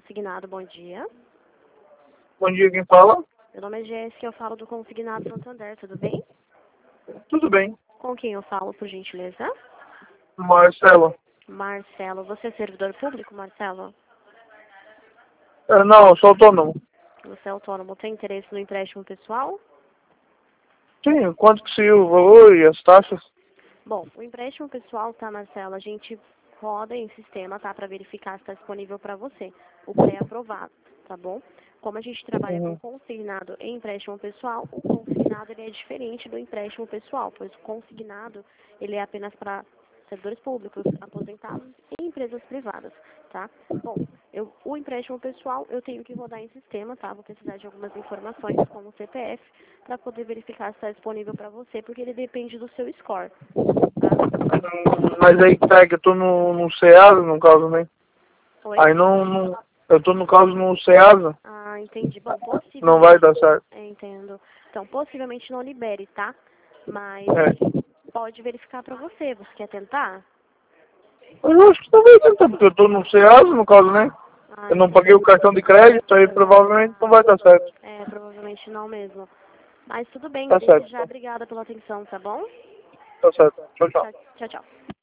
Consignado, bom dia. Bom dia, quem fala? Meu nome é Jéssica, eu falo do Consignado Santander, tudo bem? Tudo bem. Com quem eu falo, por gentileza? Marcelo. Marcelo, você é servidor público, Marcelo? Não, eu sou autônomo. Você é autônomo, tem interesse no empréstimo pessoal? Sim, quanto que seria o valor e as taxas? Bom, o empréstimo pessoal, tá, Marcelo? A gente roda em sistema, tá, para verificar se está disponível para você, o pré-aprovado, tá bom? Como a gente trabalha com Uhum. consignado e empréstimo pessoal, o consignado ele é diferente do empréstimo pessoal, pois o consignado ele é apenas para servidores públicos, aposentados e empresas privadas, tá? Bom, o empréstimo pessoal eu tenho que rodar em sistema, tá? Vou precisar de algumas informações, como o CPF, para poder verificar se está disponível para você, porque ele depende do seu score, tá? Mas aí que tá, que eu tô no Ceasa, no caso, né? Oi? Aí não, eu tô no caso no Ceasa, Ah, entendi. Bom, não vai possivelmente, dar certo. entendo. Então, possivelmente não libere, tá? Mas É. pode verificar para você. Você quer tentar? Eu acho que não vai tentar, porque eu tô no Ceasa, no caso, né? Ah, Eu não paguei o entendi. cartão de crédito, aí provavelmente não vai dar certo. Provavelmente não mesmo. Mas tudo bem, Tá desde certo, já, obrigada pela atenção, tá bom? tá certo. Tchau, tchau. Tchau, tchau, tchau.